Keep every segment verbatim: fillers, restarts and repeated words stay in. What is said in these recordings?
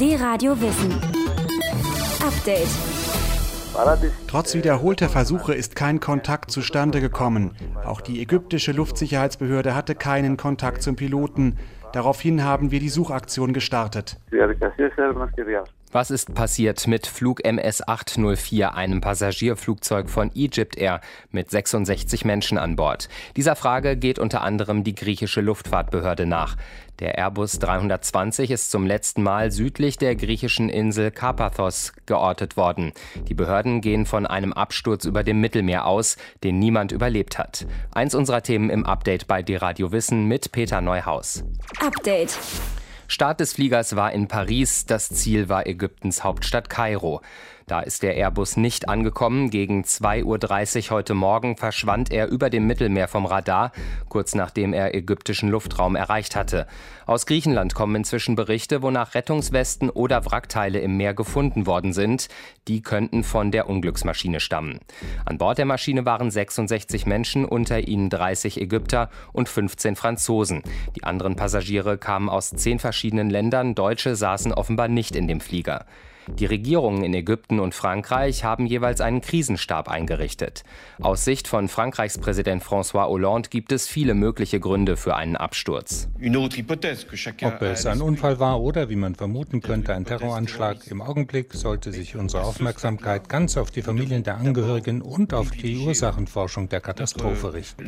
D-Radio Wissen. Update. Trotz wiederholter Versuche ist kein Kontakt zustande gekommen. Auch die ägyptische Luftsicherheitsbehörde hatte keinen Kontakt zum Piloten. Daraufhin haben wir die Suchaktion gestartet. Was ist passiert mit Flug M S acht null vier, einem Passagierflugzeug von Egypt Air mit sechsundsechzig Menschen an Bord? Dieser Frage geht unter anderem die griechische Luftfahrtbehörde nach. Der Airbus dreihundertzwanzig ist zum letzten Mal südlich der griechischen Insel Karpathos geortet worden. Die Behörden gehen von einem Absturz über dem Mittelmeer aus, den niemand überlebt hat. Eins unserer Themen im Update bei D-Radio Wissen mit Peter Neuhaus. Update. Start des Fliegers war in Paris, das Ziel war Ägyptens Hauptstadt Kairo. Da ist der Airbus nicht angekommen. Gegen zwei Uhr dreißig heute Morgen verschwand er über dem Mittelmeer vom Radar, kurz nachdem er ägyptischen Luftraum erreicht hatte. Aus Griechenland kommen inzwischen Berichte, wonach Rettungswesten oder Wrackteile im Meer gefunden worden sind. Die könnten von der Unglücksmaschine stammen. An Bord der Maschine waren sechsundsechzig Menschen, unter ihnen dreißig Ägypter und fünfzehn Franzosen. Die anderen Passagiere kamen aus zehn verschiedenen Ländern. Deutsche saßen offenbar nicht in dem Flieger. Die Regierungen in Ägypten und Frankreich haben jeweils einen Krisenstab eingerichtet. Aus Sicht von Frankreichs Präsident François Hollande gibt es viele mögliche Gründe für einen Absturz. Ob es ein Unfall war oder, wie man vermuten könnte, ein Terroranschlag, im Augenblick sollte sich unsere Aufmerksamkeit ganz auf die Familien der Angehörigen und auf die Ursachenforschung der Katastrophe richten.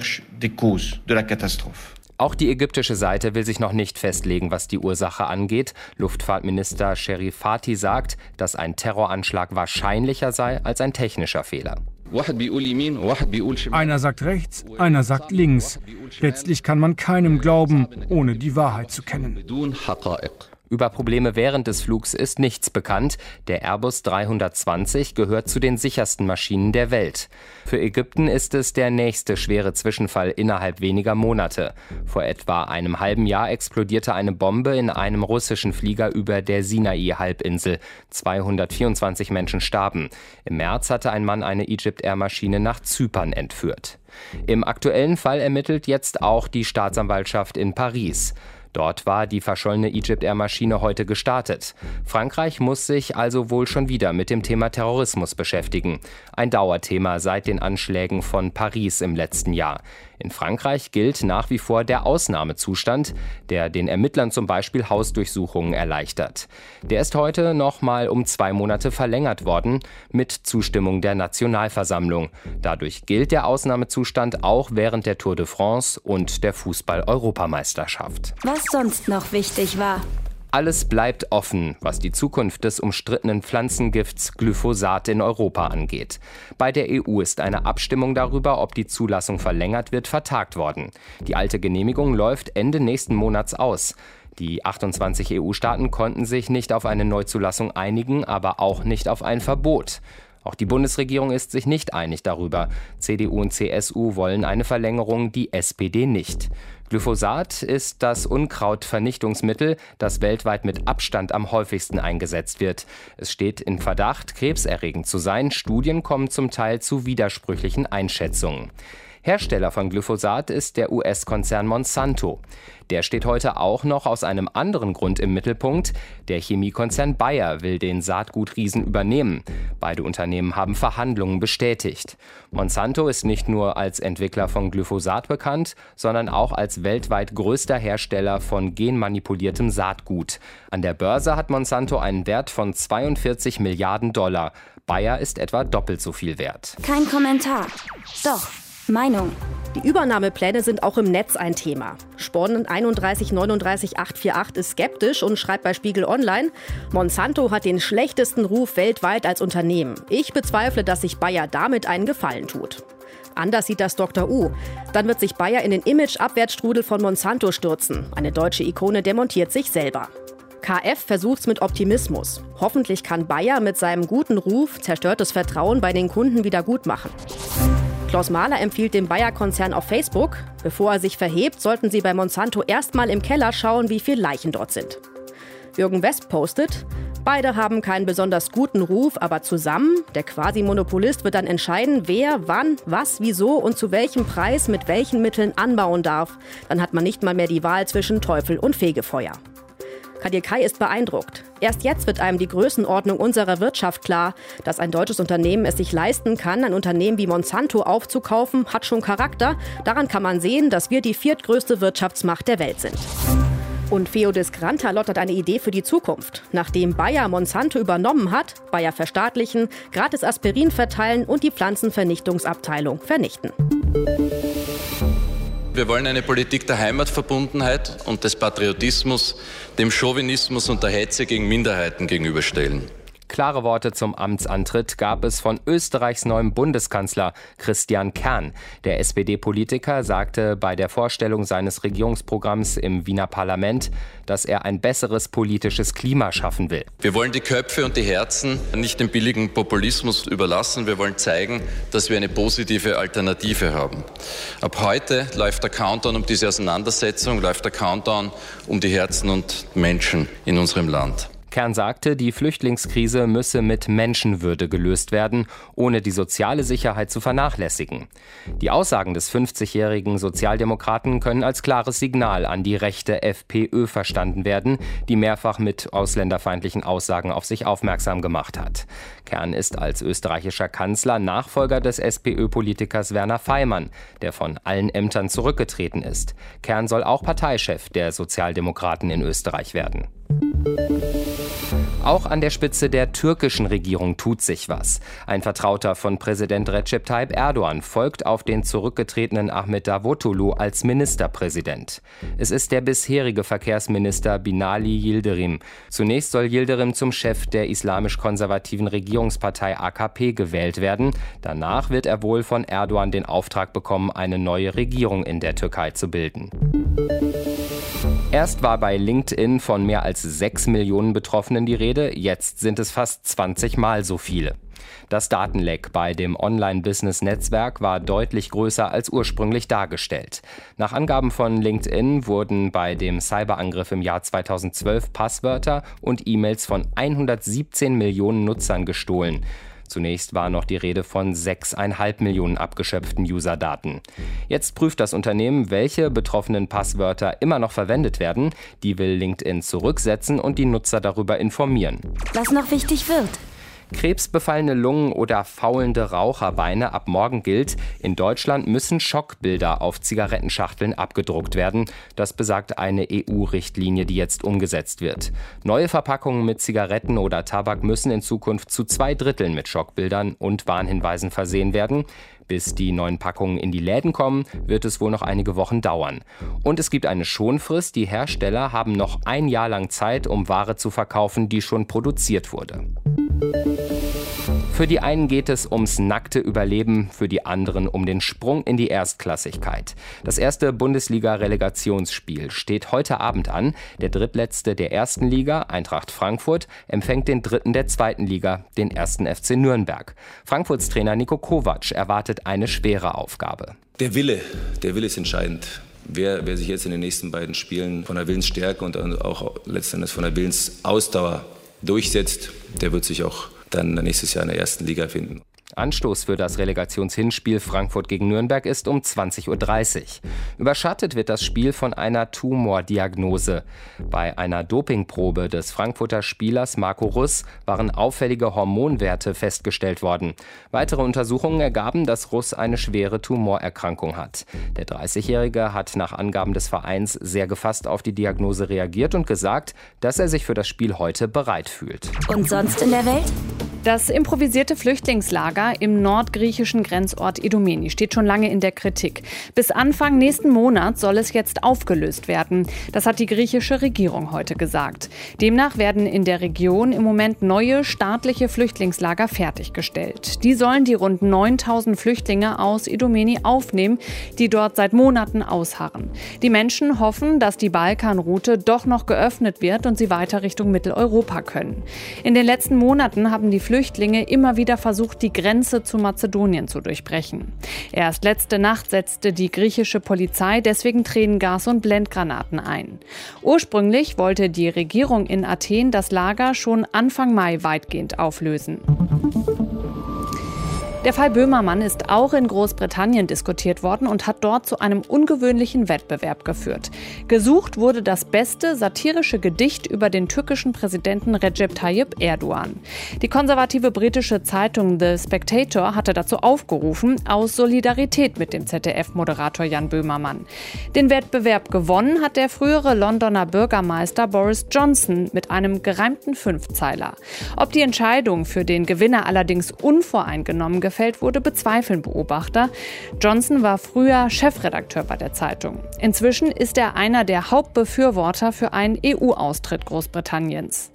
Auch die ägyptische Seite will sich noch nicht festlegen, was die Ursache angeht. Luftfahrtminister Sherif Fati sagt, dass ein Terroranschlag wahrscheinlicher sei als ein technischer Fehler. Einer sagt rechts, einer sagt links. Letztlich kann man keinem glauben, ohne die Wahrheit zu kennen. Über Probleme während des Flugs ist nichts bekannt. Der Airbus dreihundertzwanzig gehört zu den sichersten Maschinen der Welt. Für Ägypten ist es der nächste schwere Zwischenfall innerhalb weniger Monate. Vor etwa einem halben Jahr explodierte eine Bombe in einem russischen Flieger über der Sinai-Halbinsel. zweihundertvierundzwanzig Menschen starben. Im März hatte ein Mann eine Egypt Air-Maschine nach Zypern entführt. Im aktuellen Fall ermittelt jetzt auch die Staatsanwaltschaft in Paris. Dort war die verschollene Egypt Air-Maschine heute gestartet. Frankreich muss sich also wohl schon wieder mit dem Thema Terrorismus beschäftigen. Ein Dauerthema seit den Anschlägen von Paris im letzten Jahr. In Frankreich gilt nach wie vor der Ausnahmezustand, der den Ermittlern zum Beispiel Hausdurchsuchungen erleichtert. Der ist heute noch mal um zwei Monate verlängert worden, mit Zustimmung der Nationalversammlung. Dadurch gilt der Ausnahmezustand auch während der Tour de France und der Fußball-Europameisterschaft. Was sonst noch wichtig war. Alles bleibt offen, was die Zukunft des umstrittenen Pflanzengifts Glyphosat in Europa angeht. Bei der E U ist eine Abstimmung darüber, ob die Zulassung verlängert wird, vertagt worden. Die alte Genehmigung läuft Ende nächsten Monats aus. Die achtundzwanzig E U-Staaten konnten sich nicht auf eine Neuzulassung einigen, aber auch nicht auf ein Verbot. Auch die Bundesregierung ist sich nicht einig darüber. C D U und C S U wollen eine Verlängerung, die S P D nicht. Glyphosat ist das Unkrautvernichtungsmittel, das weltweit mit Abstand am häufigsten eingesetzt wird. Es steht in Verdacht, krebserregend zu sein. Studien kommen zum Teil zu widersprüchlichen Einschätzungen. Hersteller von Glyphosat ist der U S-Konzern Monsanto. Der steht heute auch noch aus einem anderen Grund im Mittelpunkt. Der Chemiekonzern Bayer will den Saatgutriesen übernehmen. Beide Unternehmen haben Verhandlungen bestätigt. Monsanto ist nicht nur als Entwickler von Glyphosat bekannt, sondern auch als weltweit größter Hersteller von genmanipuliertem Saatgut. An der Börse hat Monsanto einen Wert von zweiundvierzig Milliarden Dollar. Bayer ist etwa doppelt so viel wert. Kein Kommentar. Doch. Meinung. Die Übernahmepläne sind auch im Netz ein Thema. Sporn einunddreißig neununddreißig achthundertachtzig ist skeptisch und schreibt bei Spiegel Online, Monsanto hat den schlechtesten Ruf weltweit als Unternehmen. Ich bezweifle, dass sich Bayer damit einen Gefallen tut. Anders sieht das Doktor U. Dann wird sich Bayer in den Image-Abwärtsstrudel von Monsanto stürzen. Eine deutsche Ikone demontiert sich selber. K F versucht's mit Optimismus. Hoffentlich kann Bayer mit seinem guten Ruf zerstörtes Vertrauen bei den Kunden wieder gut machen. Klaus Mahler empfiehlt dem Bayer-Konzern auf Facebook, bevor er sich verhebt, sollten Sie bei Monsanto erstmal im Keller schauen, wie viele Leichen dort sind. Jürgen West postet, beide haben keinen besonders guten Ruf, aber zusammen, der Quasi-Monopolist wird dann entscheiden, wer, wann, was, wieso und zu welchem Preis mit welchen Mitteln anbauen darf. Dann hat man nicht mal mehr die Wahl zwischen Teufel und Fegefeuer. Kadir Kai ist beeindruckt. Erst jetzt wird einem die Größenordnung unserer Wirtschaft klar. Dass ein deutsches Unternehmen es sich leisten kann, ein Unternehmen wie Monsanto aufzukaufen, hat schon Charakter. Daran kann man sehen, dass wir die viertgrößte Wirtschaftsmacht der Welt sind. Und Feodis Granta lottert eine Idee für die Zukunft. Nachdem Bayer Monsanto übernommen hat, Bayer verstaatlichen, gratis Aspirin verteilen und die Pflanzenvernichtungsabteilung vernichten. Wir wollen eine Politik der Heimatverbundenheit und des Patriotismus, dem Chauvinismus und der Hetze gegen Minderheiten gegenüberstellen. Klare Worte zum Amtsantritt gab es von Österreichs neuem Bundeskanzler Christian Kern. Der S P D-Politiker sagte bei der Vorstellung seines Regierungsprogramms im Wiener Parlament, dass er ein besseres politisches Klima schaffen will. Wir wollen die Köpfe und die Herzen nicht dem billigen Populismus überlassen. Wir wollen zeigen, dass wir eine positive Alternative haben. Ab heute läuft der Countdown um diese Auseinandersetzung, läuft der Countdown um die Herzen und Menschen in unserem Land. Kern sagte, die Flüchtlingskrise müsse mit Menschenwürde gelöst werden, ohne die soziale Sicherheit zu vernachlässigen. Die Aussagen des fünfzigjährigen Sozialdemokraten können als klares Signal an die rechte FPÖ verstanden werden, die mehrfach mit ausländerfeindlichen Aussagen auf sich aufmerksam gemacht hat. Kern ist als österreichischer Kanzler Nachfolger des SPÖ-Politikers Werner Faymann, der von allen Ämtern zurückgetreten ist. Kern soll auch Parteichef der Sozialdemokraten in Österreich werden. Auch an der Spitze der türkischen Regierung tut sich was. Ein Vertrauter von Präsident Recep Tayyip Erdogan folgt auf den zurückgetretenen Ahmet Davutoglu als Ministerpräsident. Es ist der bisherige Verkehrsminister Binali Yildirim. Zunächst soll Yildirim zum Chef der islamisch-konservativen Regierungspartei A K P gewählt werden. Danach wird er wohl von Erdogan den Auftrag bekommen, eine neue Regierung in der Türkei zu bilden. Erst war bei LinkedIn von mehr als sechs Millionen Betroffenen die Rede, jetzt sind es fast zwanzig Mal so viele. Das Datenleck bei dem Online-Business-Netzwerk war deutlich größer als ursprünglich dargestellt. Nach Angaben von LinkedIn wurden bei dem Cyberangriff im Jahr zweitausendzwölf Passwörter und E-Mails von hundertsiebzehn Millionen Nutzern gestohlen. Zunächst war noch die Rede von sechs Komma fünf Millionen abgeschöpften User-Daten. Jetzt prüft das Unternehmen, welche betroffenen Passwörter immer noch verwendet werden. Die will LinkedIn zurücksetzen und die Nutzer darüber informieren. Was noch wichtig wird. Krebsbefallene Lungen oder faulende Raucherbeine ab morgen gilt, in Deutschland müssen Schockbilder auf Zigarettenschachteln abgedruckt werden. Das besagt eine E U-Richtlinie, die jetzt umgesetzt wird. Neue Verpackungen mit Zigaretten oder Tabak müssen in Zukunft zu zwei Dritteln mit Schockbildern und Warnhinweisen versehen werden. Bis die neuen Packungen in die Läden kommen, wird es wohl noch einige Wochen dauern. Und es gibt eine Schonfrist. Die Hersteller haben noch ein Jahr lang Zeit, um Ware zu verkaufen, die schon produziert wurde. Für die einen geht es ums nackte Überleben, für die anderen um den Sprung in die Erstklassigkeit. Das erste Bundesliga-Relegationsspiel steht heute Abend an. Der drittletzte der ersten Liga, Eintracht Frankfurt, empfängt den dritten der zweiten Liga, den ersten F C Nürnberg. Frankfurts Trainer Niko Kovac erwartet eine schwere Aufgabe. Der Wille, der Wille ist entscheidend. Wer, wer sich jetzt in den nächsten beiden Spielen von der Willensstärke und auch letztendlich von der Willensausdauer durchsetzt, der wird sich auch dann nächstes Jahr in der ersten Liga finden. Anstoß für das Relegationshinspiel Frankfurt gegen Nürnberg ist um zwanzig Uhr dreißig. Überschattet wird das Spiel von einer Tumordiagnose. Bei einer Dopingprobe des Frankfurter Spielers Marco Russ waren auffällige Hormonwerte festgestellt worden. Weitere Untersuchungen ergaben, dass Russ eine schwere Tumorerkrankung hat. Der dreißigjährige hat nach Angaben des Vereins sehr gefasst auf die Diagnose reagiert und gesagt, dass er sich für das Spiel heute bereit fühlt. Und sonst in der Welt? Das improvisierte Flüchtlingslager im nordgriechischen Grenzort Idomeni steht schon lange in der Kritik. Bis Anfang nächsten Monats soll es jetzt aufgelöst werden. Das hat die griechische Regierung heute gesagt. Demnach werden in der Region im Moment neue staatliche Flüchtlingslager fertiggestellt. Die sollen die rund neuntausend Flüchtlinge aus Idomeni aufnehmen, die dort seit Monaten ausharren. Die Menschen hoffen, dass die Balkanroute doch noch geöffnet wird und sie weiter Richtung Mitteleuropa können. In den letzten Monaten haben die Flüchtlinge immer wieder versucht, die Grenze zu Mazedonien zu durchbrechen. Erst letzte Nacht setzte die griechische Polizei deswegen Tränengas und Blendgranaten ein. Ursprünglich wollte die Regierung in Athen das Lager schon Anfang Mai weitgehend auflösen. Der Fall Böhmermann ist auch in Großbritannien diskutiert worden und hat dort zu einem ungewöhnlichen Wettbewerb geführt. Gesucht wurde das beste satirische Gedicht über den türkischen Präsidenten Recep Tayyip Erdogan. Die konservative britische Zeitung The Spectator hatte dazu aufgerufen, aus Solidarität mit dem Z D F-Moderator Jan Böhmermann. Den Wettbewerb gewonnen hat der frühere Londoner Bürgermeister Boris Johnson mit einem gereimten Fünfzeiler. Ob die Entscheidung für den Gewinner allerdings unvoreingenommen gefällt wurde, bezweifeln Beobachter. Johnson war früher Chefredakteur bei der Zeitung. Inzwischen ist er einer der Hauptbefürworter für einen E U-Austritt Großbritanniens.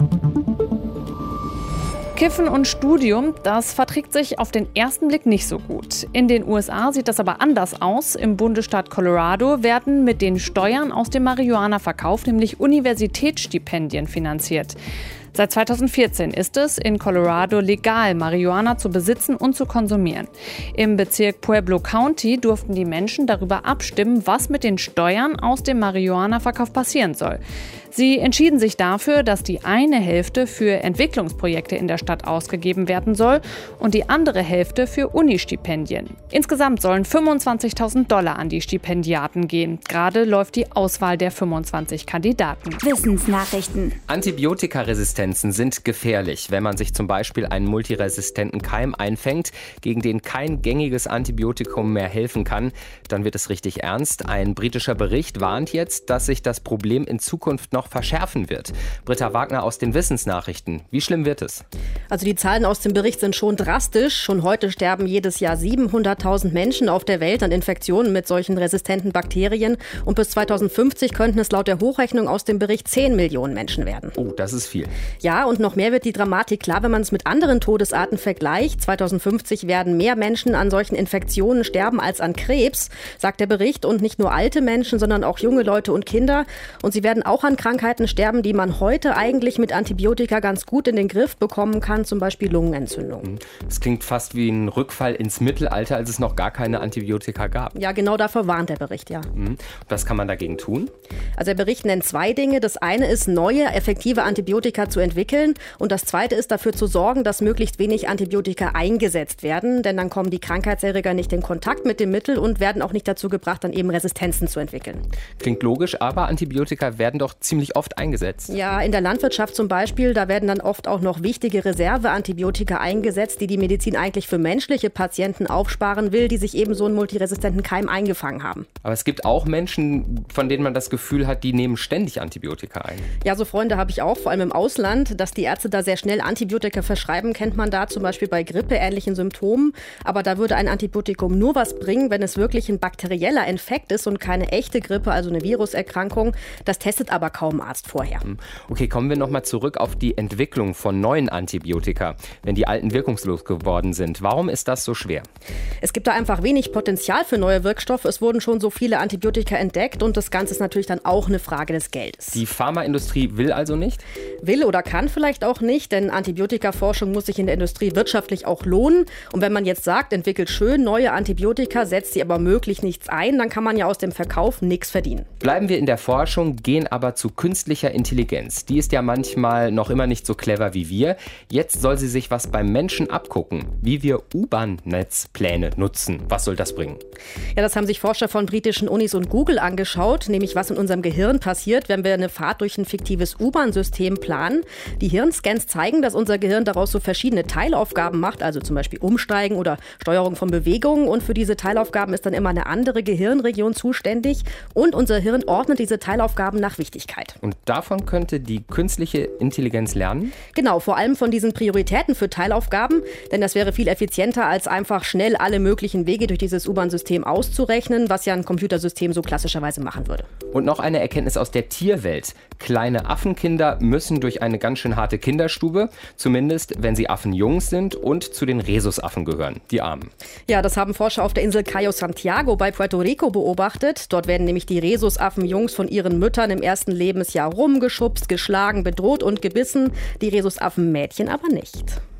Kiffen und Studium, das verträgt sich auf den ersten Blick nicht so gut. In den U S A sieht das aber anders aus. Im Bundesstaat Colorado werden mit den Steuern aus dem Marihuana-Verkauf nämlich Universitätsstipendien finanziert. Seit zweitausendvierzehn ist es in Colorado legal, Marihuana zu besitzen und zu konsumieren. Im Bezirk Pueblo County durften die Menschen darüber abstimmen, was mit den Steuern aus dem Marihuana-Verkauf passieren soll. Sie entschieden sich dafür, dass die eine Hälfte für Entwicklungsprojekte in der Stadt ausgegeben werden soll und die andere Hälfte für Uni-Stipendien. Insgesamt sollen fünfundzwanzigtausend Dollar an die Stipendiaten gehen. Gerade läuft die Auswahl der fünfundzwanzig Kandidaten. Wissensnachrichten. Antibiotikaresistenzen sind gefährlich. Wenn man sich zum Beispiel einen multiresistenten Keim einfängt, gegen den kein gängiges Antibiotikum mehr helfen kann, dann wird es richtig ernst. Ein britischer Bericht warnt jetzt, dass sich das Problem in Zukunft noch verschärfen wird. Britta Wagner aus den Wissensnachrichten. Wie schlimm wird es? Also die Zahlen aus dem Bericht sind schon drastisch. Schon heute sterben jedes Jahr siebenhunderttausend Menschen auf der Welt an Infektionen mit solchen resistenten Bakterien. Und bis zweitausendfünfzig könnten es laut der Hochrechnung aus dem Bericht zehn Millionen Menschen werden. Oh, das ist viel. Ja, und noch mehr wird die Dramatik klar, wenn man es mit anderen Todesarten vergleicht. zweitausendfünfzig werden mehr Menschen an solchen Infektionen sterben als an Krebs, sagt der Bericht. Und nicht nur alte Menschen, sondern auch junge Leute und Kinder. Und sie werden auch an Krankheiten sterben, die man heute eigentlich mit Antibiotika ganz gut in den Griff bekommen kann, zum Beispiel Lungenentzündung. Das klingt fast wie ein Rückfall ins Mittelalter, als es noch gar keine Antibiotika gab. Ja, genau davor warnt der Bericht, ja. Was kann man dagegen tun? Also der Bericht nennt zwei Dinge. Das eine ist, neue, effektive Antibiotika zu entwickeln. Und das zweite ist, dafür zu sorgen, dass möglichst wenig Antibiotika eingesetzt werden. Denn dann kommen die Krankheitserreger nicht in Kontakt mit dem Mittel und werden auch nicht dazu gebracht, dann eben Resistenzen zu entwickeln. Klingt logisch, aber Antibiotika werden doch ziemlich oft eingesetzt. Ja, in der Landwirtschaft zum Beispiel, da werden dann oft auch noch wichtige Reserveantibiotika eingesetzt, die die Medizin eigentlich für menschliche Patienten aufsparen will, die sich eben so einen multiresistenten Keim eingefangen haben. Aber es gibt auch Menschen, von denen man das Gefühl hat, die nehmen ständig Antibiotika ein. Ja, so Freunde habe ich auch, vor allem im Ausland. Dass die Ärzte da sehr schnell Antibiotika verschreiben, kennt man da zum Beispiel bei grippeähnlichen Symptomen. Aber da würde ein Antibiotikum nur was bringen, wenn es wirklich ein bakterieller Infekt ist und keine echte Grippe, also eine Viruserkrankung. Das testet aber kaum Arzt vorher. Okay, kommen wir nochmal zurück auf die Entwicklung von neuen Antibiotika, wenn die alten wirkungslos geworden sind. Warum ist das so schwer? Es gibt da einfach wenig Potenzial für neue Wirkstoffe. Es wurden schon so viele Antibiotika entdeckt und das Ganze ist natürlich dann auch eine Frage des Geldes. Die Pharmaindustrie will also nicht? Will oder kann vielleicht auch nicht, denn Antibiotikaforschung muss sich in der Industrie wirtschaftlich auch lohnen. Und wenn man jetzt sagt, entwickelt schön neue Antibiotika, setzt sie aber möglich nichts ein, dann kann man ja aus dem Verkauf nichts verdienen. Bleiben wir in der Forschung, gehen aber zu künstlicher Intelligenz. Die ist ja manchmal noch immer nicht so clever wie wir. Jetzt soll sie sich was beim Menschen abgucken, wie wir U-Bahn-Netzpläne nutzen. Was soll das bringen? Ja, das haben sich Forscher von britischen Unis und Google angeschaut, nämlich was in unserem Gehirn passiert, wenn wir eine Fahrt durch ein fiktives U-Bahn-System planen. Die Hirnscans zeigen, dass unser Gehirn daraus so verschiedene Teilaufgaben macht, also zum Beispiel Umsteigen oder Steuerung von Bewegungen. Und für diese Teilaufgaben ist dann immer eine andere Gehirnregion zuständig. Und unser Hirn ordnet diese Teilaufgaben nach Wichtigkeit. Und davon könnte die künstliche Intelligenz lernen? Genau, vor allem von diesen Prioritäten für Teilaufgaben, denn das wäre viel effizienter, als einfach schnell alle möglichen Wege durch dieses U-Bahn-System auszurechnen, was ja ein Computersystem so klassischerweise machen würde. Und noch eine Erkenntnis aus der Tierwelt. Kleine Affenkinder müssen durch eine ganz schön harte Kinderstube, zumindest wenn sie Affenjungs sind und zu den Rhesusaffen gehören, die Armen. Ja, das haben Forscher auf der Insel Cayo Santiago bei Puerto Rico beobachtet. Dort werden nämlich die Rhesusaffenjungs von ihren Müttern im ersten Lebensjahr rumgeschubst, geschlagen, bedroht und gebissen, die Rhesusaffenmädchen aber nicht.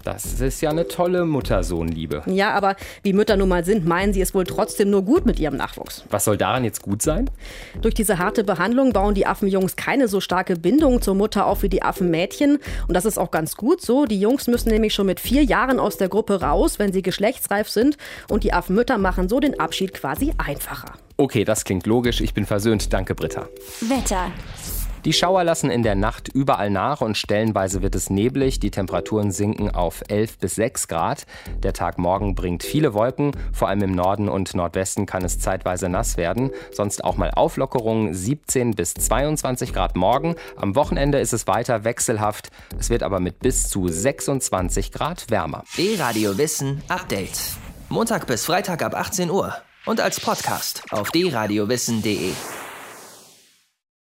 Das ist ja eine tolle Mutter-Sohn-Liebe. Ja, aber wie Mütter nun mal sind, meinen sie es wohl trotzdem nur gut mit ihrem Nachwuchs. Was soll daran jetzt gut sein? Durch diese harte Behandlung bauen die Affenjungs keine so starke Bindung zur Mutter auf wie die Affenmädchen. Und das ist auch ganz gut so. Die Jungs müssen nämlich schon mit vier Jahren aus der Gruppe raus, wenn sie geschlechtsreif sind. Und die Affenmütter machen so den Abschied quasi einfacher. Okay, das klingt logisch. Ich bin versöhnt. Danke, Britta. Wetter. Die Schauer lassen in der Nacht überall nach und stellenweise wird es neblig. Die Temperaturen sinken auf elf bis sechs Grad. Der Tag morgen bringt viele Wolken. Vor allem im Norden und Nordwesten kann es zeitweise nass werden. Sonst auch mal Auflockerungen, siebzehn bis zweiundzwanzig Grad morgen. Am Wochenende ist es weiter wechselhaft. Es wird aber mit bis zu sechsundzwanzig Grad wärmer. D-Radio Wissen Update. Montag bis Freitag ab achtzehn Uhr. Und als Podcast auf d radio wissen punkt de.